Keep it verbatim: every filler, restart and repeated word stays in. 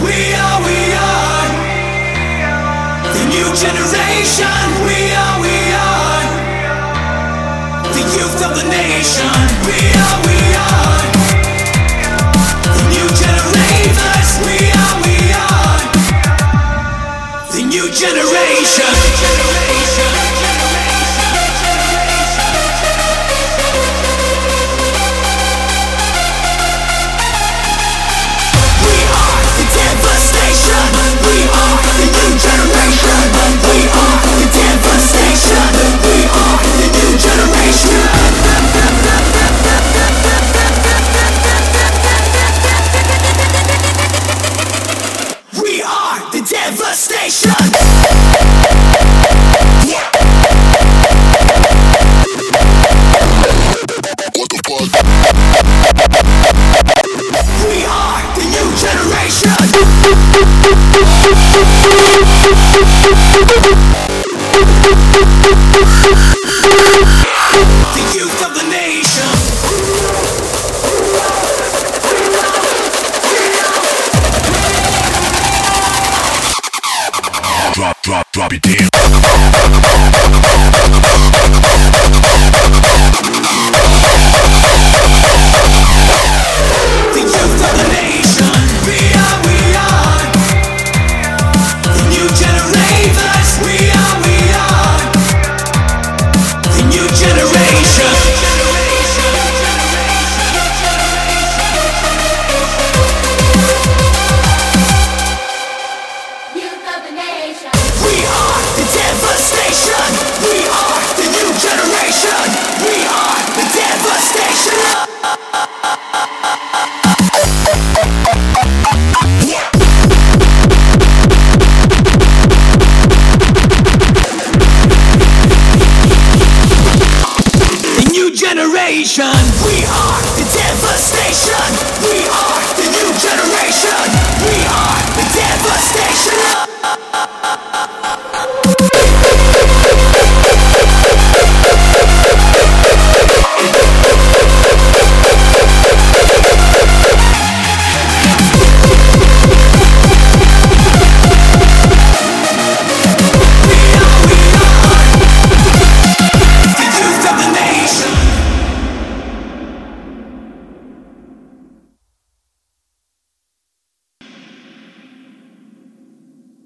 We are, we are the new generation. We are, we are the youth of the nation. We are, we are the new generators. We are, we are the new generation. Drop, drop, drop it down. The youth of the nation. We are, we are the new generators. We are, we are the new generation. Youth of the nation. We are the devastation. We are the new generation. We are the devastation. The new generation. We are the devastation. We are the new generation. We are the devastation.